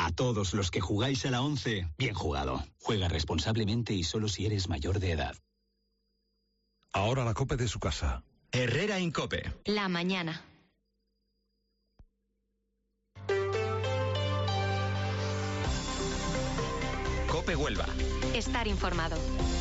A todos los que jugáis a la 11, bien jugado. Juega responsablemente y solo si eres mayor de edad. Ahora la COPE de su casa. Herrera Incope. La mañana. COPE Huelva. Estar informado.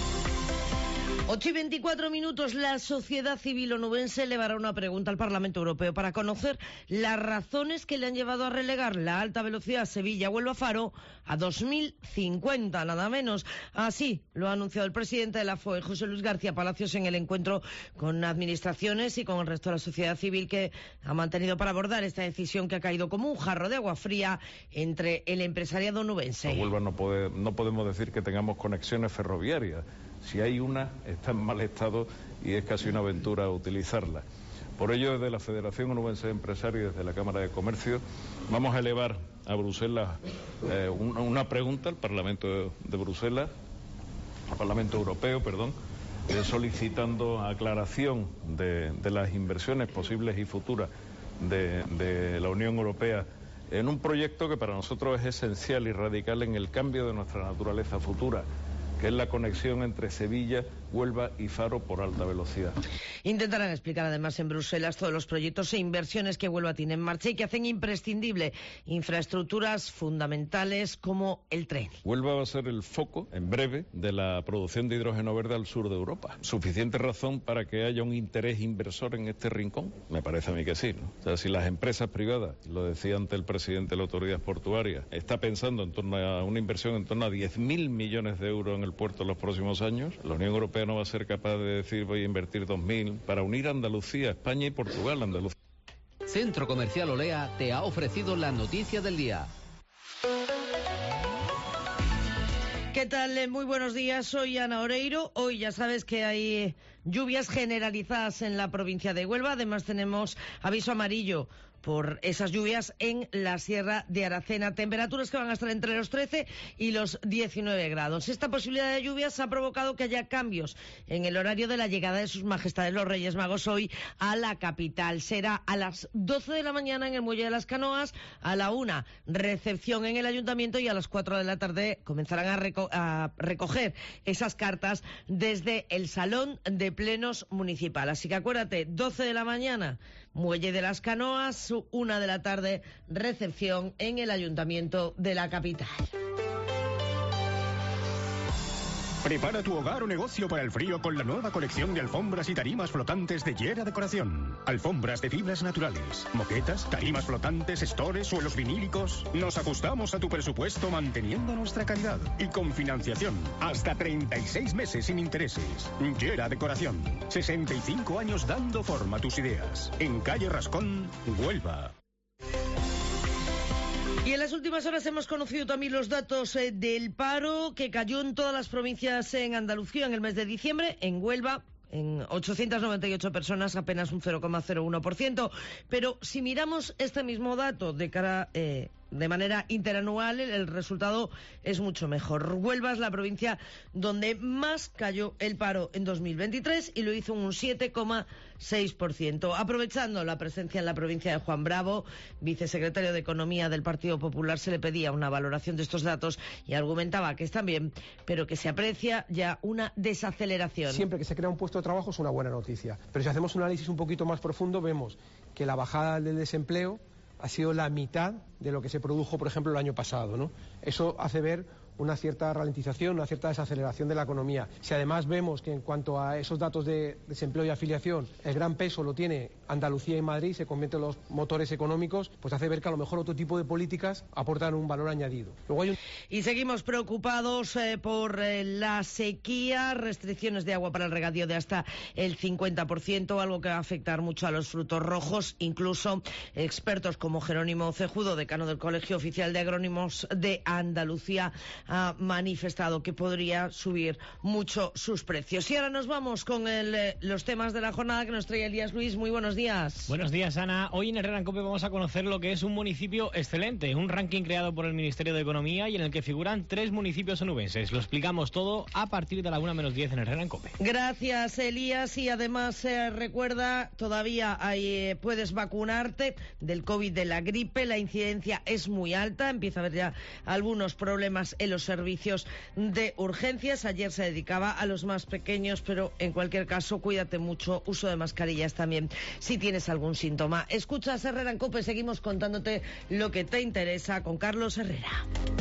8:24, la sociedad civil onubense elevará una pregunta al Parlamento Europeo para conocer las razones que le han llevado a relegar la alta velocidad Sevilla-Huelva-Faro a 2050, nada menos. Así lo ha anunciado el presidente de la FOE, José Luis García Palacios, en el encuentro con administraciones y con el resto de la sociedad civil que ha mantenido para abordar esta decisión que ha caído como un jarro de agua fría entre el empresariado onubense. A Huelva no podemos decir que tengamos conexiones ferroviarias. Si hay una, está en mal estado y es casi una aventura utilizarla. Por ello, desde la Federación Onubense de Empresarios y desde la Cámara de Comercio, vamos a elevar a Bruselas una pregunta al Parlamento de Bruselas, al Parlamento Europeo, solicitando aclaración de las inversiones posibles y futuras de la Unión Europea en un proyecto que para nosotros es esencial y radical en el cambio de nuestra naturaleza futura, que es la conexión entre Sevilla, Huelva y Faro por alta velocidad. Intentarán explicar además en Bruselas todos los proyectos e inversiones que Huelva tiene en marcha y que hacen imprescindible infraestructuras fundamentales como el tren. Huelva va a ser el foco, en breve, de la producción de hidrógeno verde al sur de Europa. ¿Suficiente razón para que haya un interés inversor en este rincón? Me parece a mí que sí, ¿no? O sea, si las empresas privadas, lo decía ante el presidente de la Autoridad Portuaria, está pensando en torno a una inversión en torno a 10.000 millones de euros en el puerto en los próximos años, la Unión Europea no va a ser capaz de decir voy a invertir 2.000 para unir Andalucía, España y Portugal. Centro Comercial Olea te ha ofrecido la noticia del día. ¿Qué tal? Muy buenos días, soy Ana Oreiro. Hoy ya sabes que hay lluvias generalizadas en la provincia de Huelva. Además tenemos aviso amarillo por esas lluvias en la Sierra de Aracena. Temperaturas que van a estar entre los 13 y los 19 grados. Esta posibilidad de lluvias ha provocado que haya cambios en el horario de la llegada de sus majestades los Reyes Magos hoy a la capital. Será a las 12 de la mañana en el Muelle de las Canoas, a la 1 recepción en el Ayuntamiento y a las 4 de la tarde comenzarán a recoger esas cartas desde el Salón de Plenos Municipal. Así que acuérdate, 12 de la mañana, Muelle de las Canoas, 1 de la tarde, recepción en el Ayuntamiento de la capital. Prepara tu hogar o negocio para el frío con la nueva colección de alfombras y tarimas flotantes de Llera Decoración. Alfombras de fibras naturales, moquetas, tarimas flotantes, stores, suelos vinílicos. Nos ajustamos a tu presupuesto manteniendo nuestra calidad y con financiación hasta 36 meses sin intereses. Llera Decoración, 65 años dando forma a tus ideas. En calle Rascón, Huelva. Y en las últimas horas hemos conocido también los datos del paro que cayó en todas las provincias en Andalucía en el mes de diciembre. En Huelva, en 898 personas, apenas un 0,01%. Pero si miramos este mismo dato de cara de manera interanual, el resultado es mucho mejor. Huelva es la provincia donde más cayó el paro en 2023 y lo hizo un 7,6%. Aprovechando la presencia en la provincia de Juan Bravo, vicesecretario de Economía del Partido Popular, se le pedía una valoración de estos datos y argumentaba que están bien, pero que se aprecia ya una desaceleración. Siempre que se crea un puesto de trabajo es una buena noticia, pero si hacemos un análisis un poquito más profundo vemos que la bajada del desempleo ha sido la mitad de lo que se produjo, por ejemplo, el año pasado, ¿no? Eso hace ver una cierta ralentización, una cierta desaceleración de la economía. Si además vemos que en cuanto a esos datos de desempleo y afiliación, el gran peso lo tiene Andalucía y Madrid, se convierten en los motores económicos, pues hace ver que a lo mejor otro tipo de políticas aportan un valor añadido. Y seguimos preocupados por la sequía, restricciones de agua para el regadío de hasta el 50%, algo que va a afectar mucho a los frutos rojos. Incluso expertos como Jerónimo Cejudo, decano del Colegio Oficial de Agrónomos de Andalucía, ha manifestado que podría subir mucho sus precios. Y ahora nos vamos con los temas de la jornada que nos trae Elías Luis. Muy buenos días. Buenos días, Ana. Hoy en Herrera en Cope vamos a conocer lo que es un municipio excelente, un ranking creado por el Ministerio de Economía y en el que figuran 3 municipios onubenses. Lo explicamos todo a partir de la 1:10 en Herrera en Cope. Gracias, Elías. Y además recuerda, todavía puedes vacunarte del COVID, de la gripe. La incidencia incidencia es muy alta, empieza a haber ya algunos problemas en los servicios de urgencias. Ayer se dedicaba a los más pequeños, pero en cualquier caso, cuídate mucho, uso de mascarillas también si tienes algún síntoma. Escuchas Herrera en COPE, seguimos contándote lo que te interesa con Carlos Herrera.